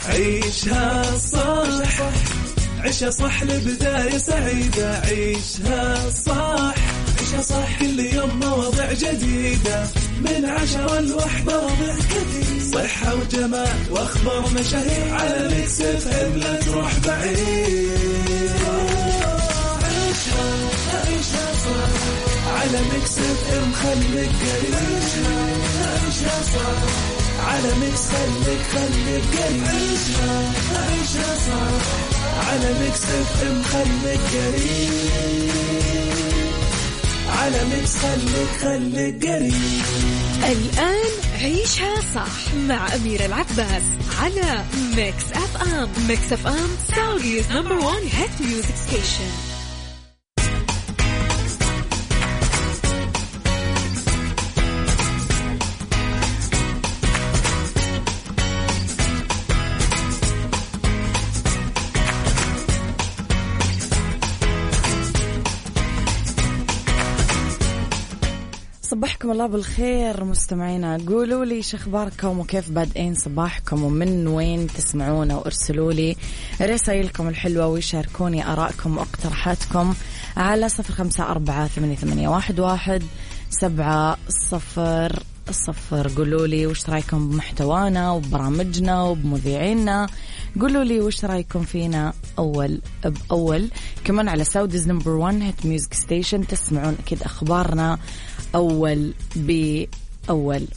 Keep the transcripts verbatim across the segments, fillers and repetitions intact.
عيشها صح عيشها صح لبداية سعيدة. عيشها صح عيشها صح كل يوم مواضيع جديدة من عشرة لوحدة مواضيع كثير صحة وجمال وأخبار مشاهير على ميكس اف ام لا تروح بعيد. عيشها عيشها صح على ميكس اف ام خليك قريب. عيشها صح على ميكس خليك خليك قريب. عيشها عيشها صح على ميكس اف ام خليك قريب. على ميكس خليك خليك قريب. الآن عيشها صح مع أميرة العباس على ميكس اف ام. ميكس اف ام سعوديز نمبر وان هيت ميوزك ستيشن. صباحكم الله بالخير مستمعينا. قولوا لي شو اخباركم وكيف بادئين صباحكم ومن وين تسمعونا، وارسلوا لي رسائلكم الحلوة وشاركوني آرائكم واقتراحاتكم على صفر خمسة أربعة ثمانية ثمانية واحد واحد سبعة صفر صفر. قولوا لي وش رأيكم بمحتوانا وبرامجنا وبمذيعينا. قولوا لي وش رأيكم فينا أول بأول. كمان على سعوديز نمبر وان هيت ميوزك ستيشن تسمعون أكيد أخبارنا أول بأول.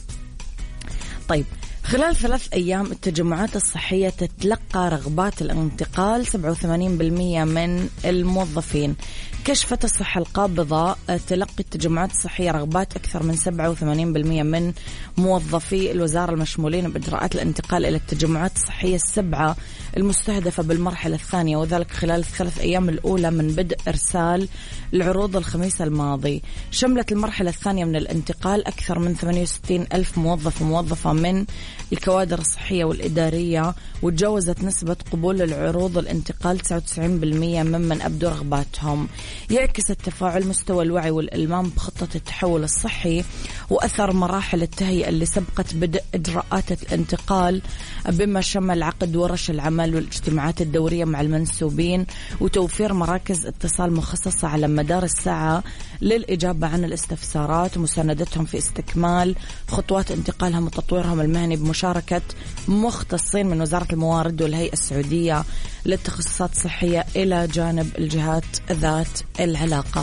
طيب، خلال ثلاث أيام التجمعات الصحية تتلقى رغبات الانتقال سبعة وثمانين بالمئة من الموظفين. كشفت الصحة القابضة تلقي التجمعات الصحية رغبات أكثر من سبعة وثمانين بالمئة من موظفي الوزارة المشمولين بإجراءات الانتقال إلى التجمعات الصحية السبعة المستهدفة بالمرحلة الثانية، وذلك خلال الثلاث أيام الأولى من بدء إرسال العروض الخميس الماضي. شملت المرحلة الثانية من الانتقال أكثر من ثمانية وستين ألف موظف وموظفة من الكوادر الصحية والإدارية، وتجاوزت نسبة قبول العروض الانتقال تسعة وتسعين بالمئة ممن أبدوا رغباتهم. يعكس التفاعل مستوى الوعي والإلمام بخطة التحول الصحي وأثر مراحل التهيئة اللي سبقت بدء إجراءات الانتقال، بما شمل عقد ورش العمل والاجتماعات الدورية مع المنسوبين وتوفير مراكز اتصال مخصصة على مدار الساعة للإجابة عن الاستفسارات ومساندتهم في استكمال خطوات انتقالهم وتطويرهم المهني بمشاركة مختصين من وزارة الموارد والهيئة السعودية للتخصصات الصحية إلى جانب الجهات ذات العلاقة.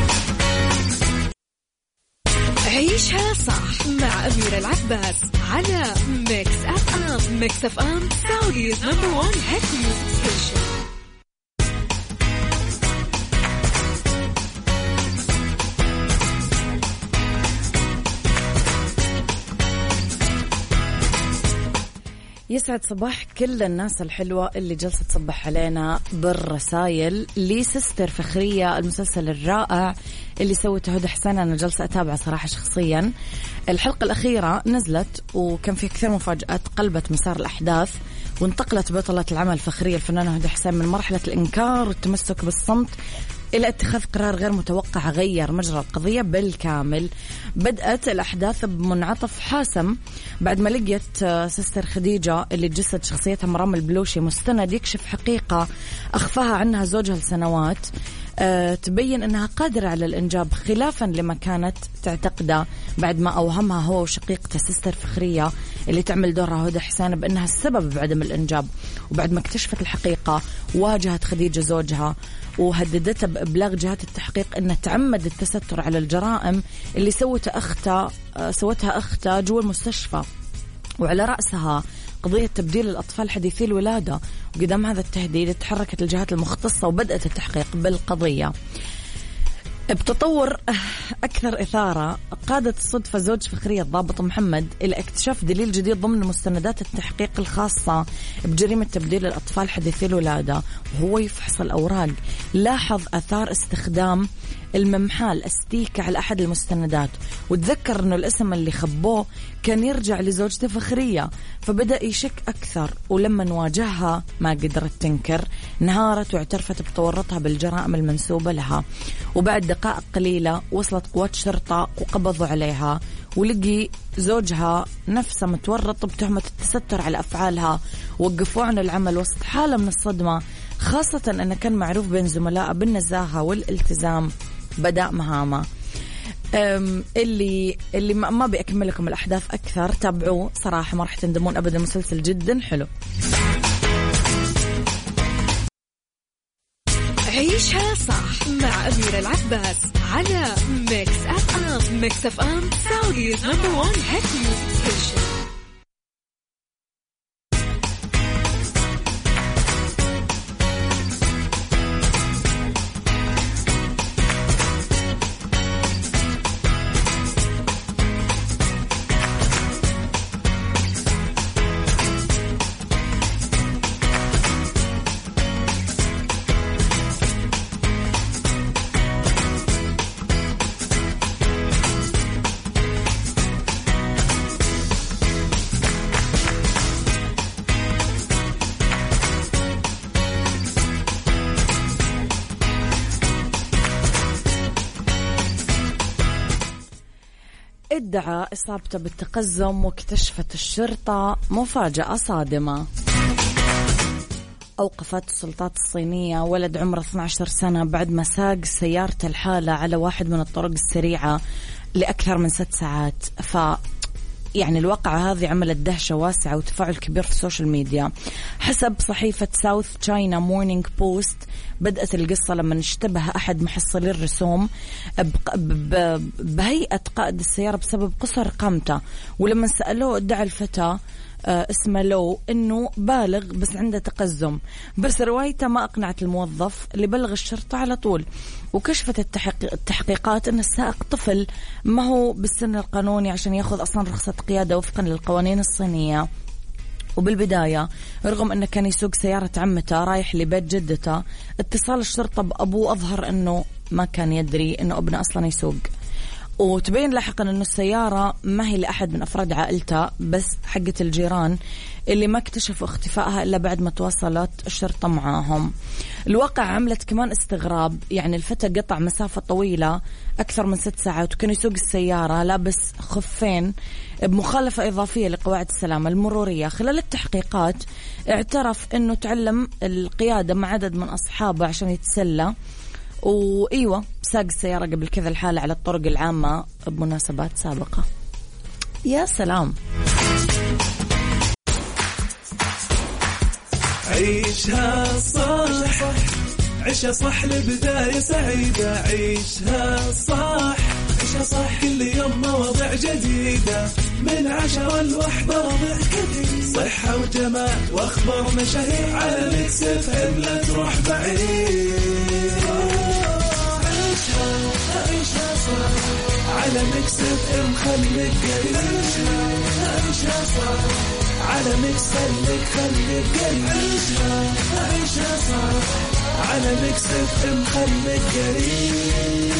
عيشها صح مع أميرة العباس على ميكس اف ام. ميكس اف ام سعوديز نمبر وان هيت ميوزك ستيشن. يسعد صباح كل الناس الحلوة اللي جلسة تصبح علينا بالرسايل. لي سيستر فخرية، المسلسل الرائع اللي سوته هدى حسين، أنا جلسة أتابعه صراحة شخصيا. الحلقة الأخيرة نزلت وكان في كثير مفاجآت قلبت مسار الأحداث، وانتقلت بطلة العمل الفخرية الفنانة هدى حسين من مرحلة الإنكار والتمسك بالصمت إلى اتخاذ قرار غير متوقع غير مجرى القضية بالكامل. بدأت الأحداث بمنعطف حاسم بعد ما لقيت سيستر خديجة اللي تجسد شخصيتها مرام البلوشي مستند يكشف حقيقة أخفاها عنها زوجها لسنوات، أه تبين أنها قادرة على الإنجاب خلافا لما كانت تعتقده، بعد ما أوهمها هو وشقيقته سيستر فخرية اللي تعمل دورها هدى حسين بأنها السبب بعدم الإنجاب. وبعد ما اكتشفت الحقيقة واجهت خديجة زوجها وهددته بإبلاغ جهات التحقيق أنه تعمد التستر على الجرائم اللي سوتها أختها سوتها أختها جوا المستشفى، وعلى رأسها قضية تبديل الأطفال حديثي الولادة. وقدام هذا التهديد تحركت الجهات المختصة وبدأت التحقيق بالقضية. بتطور أكثر إثارة قادت الصدفة زوج فخرية الضابط محمد إلى اكتشاف دليل جديد ضمن مستندات التحقيق الخاصة بجريمة تبديل الأطفال حديثي الولادة، وهو يفحص الأوراق لاحظ أثار استخدام الممحال استيكة على أحد المستندات، وتذكر أنه الاسم اللي خبوه كان يرجع لزوجته فخرية، فبدأ يشك أكثر. ولما نواجهها ما قدرت تنكر، انهارت واعترفت بتورطها بالجرائم المنسوبة لها. وبعد دقائق قليلة وصلت قوات شرطة وقبضوا عليها ولقي زوجها نفسه متورط بتهمة التستر على أفعالها، وقفوه عن العمل وسط حالة من الصدمة، خاصة أنه كان معروف بين زملائه بالنزاهة والالتزام بدأ مهامه. اللي اللي ما بيكمل لكم الأحداث أكثر، تابعوه صراحة ما راح تندمون أبدا، مسلسل جدا حلو. عيشها صح مع أميرة العباس على ميكس أف أم. ميكس أف أم سعوديز نمبر وان هيت ميوزك ستيشن. ادعى إصابته بالتقزم واكتشفت الشرطة مفاجأة صادمة. أوقفت السلطات الصينية ولد عمره اثنتي عشرة سنة بعد ما ساق سيارته الحالة على واحد من الطرق السريعة لأكثر من ست ساعات. ف يعني الواقعة هذه عملت دهشة واسعة وتفاعل كبير في السوشيال ميديا. حسب صحيفة ساوث تشاينا مورنينج بوست، بدأت القصة لما اشتبه أحد محصلي الرسوم بهيئة قائد السيارة بسبب قصر قامته، ولما سألوه ادعى الفتى اسمه لو إنه بالغ بس عنده تقزم، بس روايته ما أقنعت الموظف اللي بلغ الشرطة على طول. وكشفت التحقيق التحقيقات أن السائق طفل ما هو بالسن القانوني عشان يأخذ أصلا رخصة قيادة وفقا للقوانين الصينية. وبالبداية رغم أنه كان يسوق سيارة عمته رايح لبيت جدته، اتصال الشرطة بأبوه أظهر أنه ما كان يدري أنه ابنه أصلا يسوق. وتبين لاحقا أنه السيارة ما هي لأحد من أفراد عائلته بس حقة الجيران اللي ما اكتشفوا اختفائها إلا بعد ما تواصلت الشرطة معاهم. الواقع عملت كمان استغراب، يعني الفتى قطع مسافة طويلة أكثر من ست ساعات وكان يسوق السيارة لابس خفين بمخالفة إضافية لقواعد السلامة المرورية. خلال التحقيقات اعترف أنه تعلم القيادة مع عدد من أصحابه عشان يتسلى، وإيوه ساق السيارة قبل كذا الحالة على الطرق العامة بمناسبات سابقة. يا سلام. عيشها صح، عيشها صح لبداية سعيدة. عيشها صح، عيشها صح كل يوم مواضيع جديدة، من عشرة لوحدة ربع كثير، صحة وجمال واخبار مشاهير، على ميكس اف ام لا تروح بعيد. عيشها عيشها صح على ميكس اف ام خليك قريب. عيشها صح على ميكس خليك خليك قريب. عيشها عيشها صح على ميكس اف ام خليك قريب.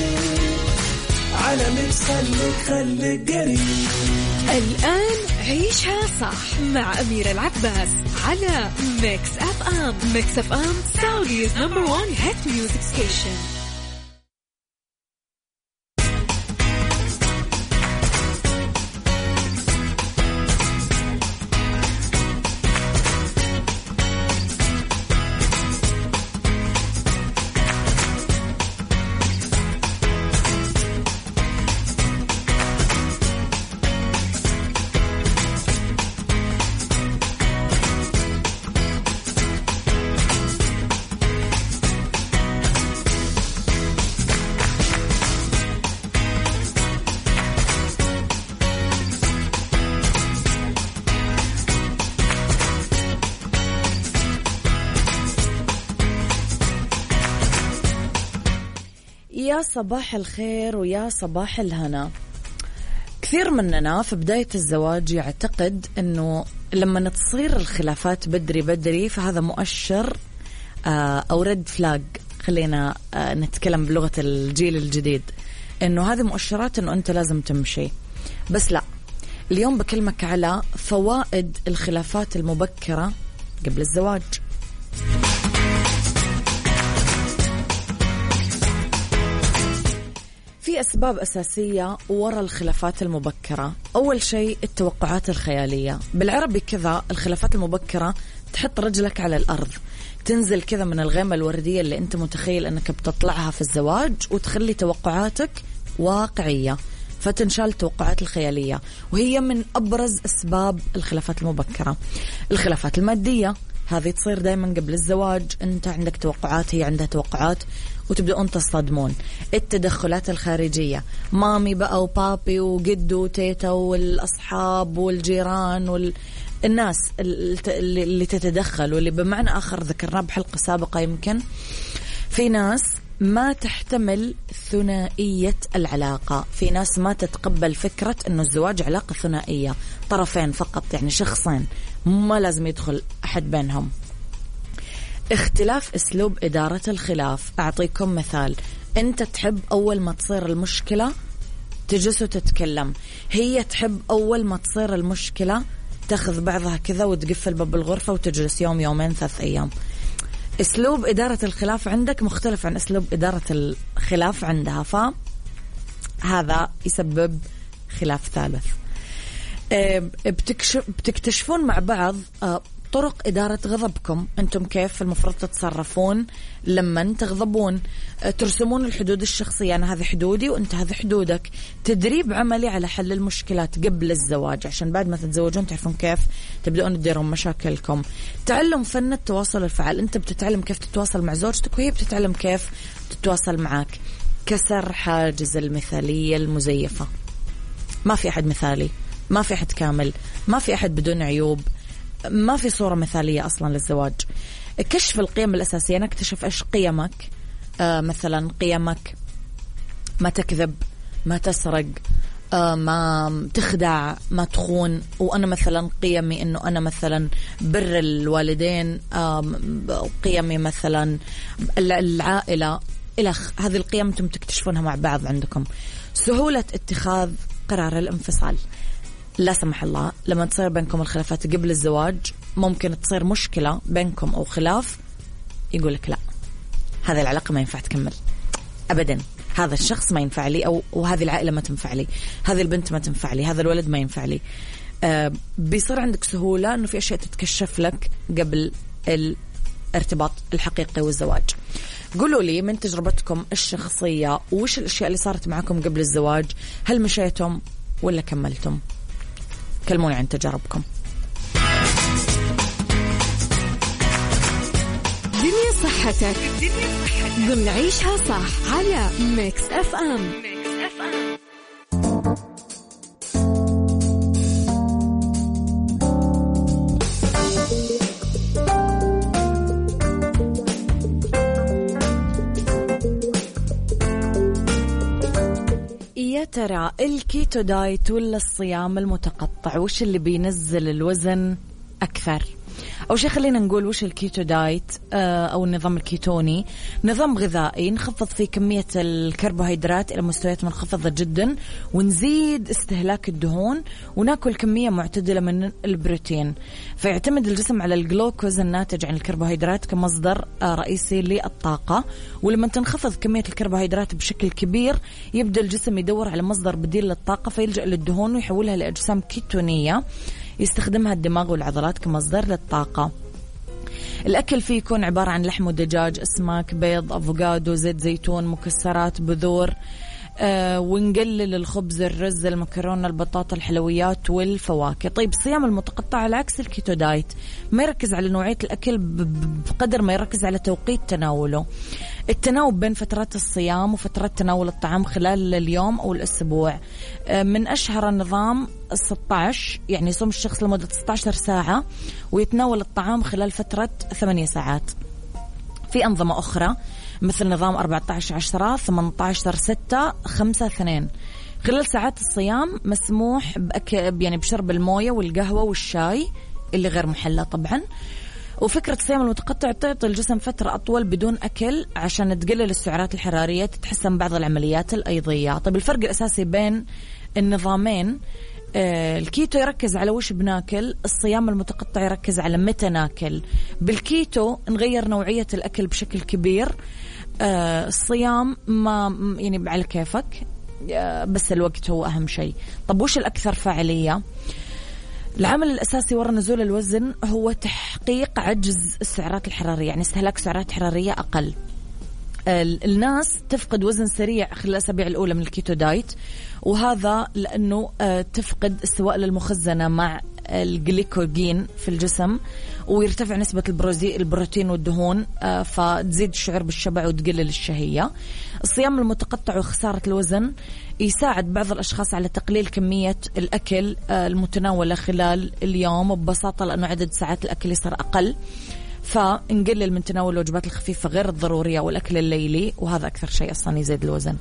على ميكس خليك خليك قريب. الآن عيشها صح مع أميرة العباس على ميكس أف أم. ميكس أف أم سعوديز نمبر وان هيت ميوزك ستيشن. يا صباح الخير ويا صباح الهنا. كثير مننا في بداية الزواج يعتقد أنه لما تصير الخلافات بدري بدري فهذا مؤشر أو ريد فلاج، خلينا نتكلم بلغة الجيل الجديد، أنه هذه مؤشرات أنه أنت لازم تمشي. بس لا، اليوم بكلمك على فوائد الخلافات المبكرة قبل الزواج. في في أسباب أساسية وراء الخلافات المبكرة. أول شيء التوقعات الخيالية، بالعربي كذا الخلافات المبكرة تحط رجلك على الأرض، تنزل كذا من الغيمة الوردية اللي أنت متخيل أنك بتطلعها في الزواج، وتخلي توقعاتك واقعية، فتنشال التوقعات الخيالية، وهي من أبرز أسباب الخلافات المبكرة. الخلافات المادية هذه تصير دائما قبل الزواج، أنت عندك توقعات، هي عندها توقعات، وتبدأون تصطدمون. التدخلات الخارجية، مامي بقى وبابي وجد وتيتا والأصحاب والجيران والناس اللي تتدخل، واللي بمعنى آخر ذكرناه بحلقة سابقة يمكن، في ناس ما تحتمل ثنائية العلاقة، في ناس ما تتقبل فكرة أنه الزواج علاقة ثنائية طرفين فقط، يعني شخصين ما لازم يدخل أحد بينهم. اختلاف أسلوب إدارة الخلاف. أعطيكم مثال، أنت تحب أول ما تصير المشكلة تجلس وتتكلم، هي تحب أول ما تصير المشكلة تأخذ بعضها كذا وتقفل باب الغرفة وتجلس يوم يومين ثلاث أيام. أسلوب إدارة الخلاف عندك مختلف عن أسلوب إدارة الخلاف عندها، فهذا يسبب خلاف ثالث. بتكتشفون مع بعض طرق إدارة غضبكم، أنتم كيف المفروض تتصرفون لما تغضبون، ترسمون الحدود الشخصية، أنا هذه حدودي وأنت هذه حدودك. تدريب عملي على حل المشكلات قبل الزواج، عشان بعد ما تتزوجون تعرفون كيف تبدأون تديرون مشاكلكم. تعلم فن التواصل الفعال، أنت بتتعلم كيف تتواصل مع زوجتك وهي بتتعلم كيف تتواصل معك. كسر حاجز المثالية المزيفة، ما في أحد مثالي، ما في أحد كامل، ما في أحد بدون عيوب، ما في صورة مثالية أصلا للزواج. كشف القيم الأساسية، نكتشف إيش قيمك. آه مثلا قيمك ما تكذب، ما تسرق، آه ما تخدع، ما تخون. وأنا مثلا قيمي إنه أنا مثلا بر الوالدين، آه قيمي مثلا العائلة، إلخ هذه القيم أنتم تكتشفونها مع بعض عندكم. سهولة اتخاذ قرار الانفصال، لا سمح الله لما تصير بينكم الخلافات قبل الزواج ممكن تصير مشكلة بينكم أو خلاف، يقولك لا هذه العلاقة ما ينفع تكمل أبدا، هذا الشخص ما ينفع لي، أو وهذه العائلة ما تنفع لي، هذه البنت ما تنفع لي، هذا الولد ما ينفع لي. آه بيصير عندك سهولة أنه في أشياء تتكشف لك قبل الارتباط الحقيقي والزواج. قولوا لي من تجربتكم الشخصية وش الأشياء اللي صارت معكم قبل الزواج، هل مشيتم ولا كملتم؟ كلموني عن تجاربكم. دنيا صحتك ضمن عيشها صح على ميكس اف ام. يا ترى الكيتو دايت ولا الصيام المتقطع وش اللي بينزل الوزن أكثر؟ أو شيء خلينا نقول وش الكيتو دايت أو النظام الكيتوني. نظام غذائي نخفض فيه كمية الكربوهيدرات إلى مستويات منخفضة جدا، ونزيد استهلاك الدهون، وناكل كمية معتدلة من البروتين. فيعتمد الجسم على الجلوكوز الناتج عن الكربوهيدرات كمصدر رئيسي للطاقة، ولما تنخفض كمية الكربوهيدرات بشكل كبير يبدأ الجسم يدور على مصدر بديل للطاقة، فيلجأ للدهون ويحولها لأجسام كيتونية يستخدمها الدماغ والعضلات كمصدر للطاقة. الأكل فيه يكون عبارة عن لحم ودجاج، أسماك، بيض، أفوكادو، زيت زيتون، مكسرات، بذور، آه ونقلل الخبز، الرز، المكرونة، البطاطا، الحلويات والفواكه. طيب الصيام المتقطع على عكس الكيتو دايت ما يركز على نوعية الأكل بقدر ما يركز على توقيت تناوله. التناوب بين فترات الصيام وفترات تناول الطعام خلال اليوم أو الأسبوع. من أشهر النظام ستة عشر، يعني يصوم الشخص لمدة ستة عشر ساعة ويتناول الطعام خلال فترة ثمانية ساعات. في أنظمة أخرى مثل نظام أربعة عشر عشرة، ثمانية عشر ستة، خمسة اثنين. خلال ساعات الصيام مسموح بأكل يعني بشرب الموية والقهوة والشاي اللي غير محلى طبعا. وفكرة الصيام المتقطع تعطي الجسم فترة أطول بدون أكل عشان تقلل السعرات الحرارية، تتحسن بعض العمليات الأيضية. طيب الفرق الأساسي بين النظامين، آه الكيتو يركز على وش بناكل، الصيام المتقطع يركز على متى ناكل. بالكيتو نغير نوعية الأكل بشكل كبير، آه الصيام ما يعني على كيفك، بس الوقت هو أهم شيء. طب وش الأكثر فاعلية؟ العامل الأساسي وراء نزول الوزن هو تحقيق عجز السعرات الحرارية، يعني استهلاك سعرات حرارية أقل. الناس تفقد وزن سريع خلال الأسابيع الأولى من الكيتو دايت، وهذا لأنه تفقد السوائل المخزنة مع الجليكوجين في الجسم، ويرتفع نسبة البروتين والدهون، فتزيد الشعور بالشبع وتقلل الشهية. الصيام المتقطع وخسارة الوزن يساعد بعض الأشخاص على تقليل كمية الأكل المتناولة خلال اليوم ببساطة، لأنه عدد ساعات الأكل يصير أقل، فنقلل من تناول الوجبات الخفيفة غير الضرورية والأكل الليلي، وهذا أكثر شيء أصلا يزيد الوزن.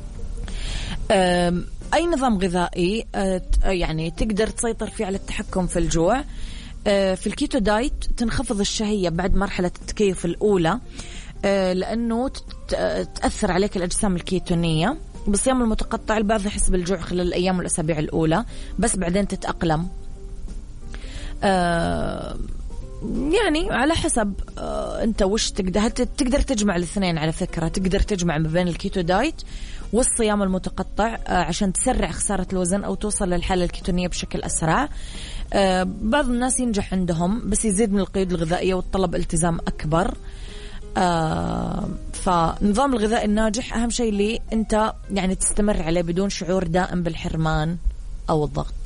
أي نظام غذائي يعني تقدر تسيطر فيه على التحكم في الجوع؟ في الكيتو دايت تنخفض الشهية بعد مرحلة التكيف الأولى، لأنه تأثر عليك الأجسام الكيتونية. بالصيام المتقطع البعض يحس بالجوع خلال الأيام والأسابيع الأولى، بس بعدين تتأقلم. يعني على حسب أنت وش تقدر تقدر تجمع الاثنين. على فكرة تقدر تجمع ما بين الكيتو دايت والصيام المتقطع عشان تسرع خسارة الوزن أو توصل للحالة الكيتونية بشكل أسرع. بعض الناس ينجح عندهم، بس يزيد من القيود الغذائية والطلب التزام أكبر. فنظام الغذاء الناجح أهم شيء اللي أنت يعني تستمر عليه بدون شعور دائم بالحرمان أو الضغط.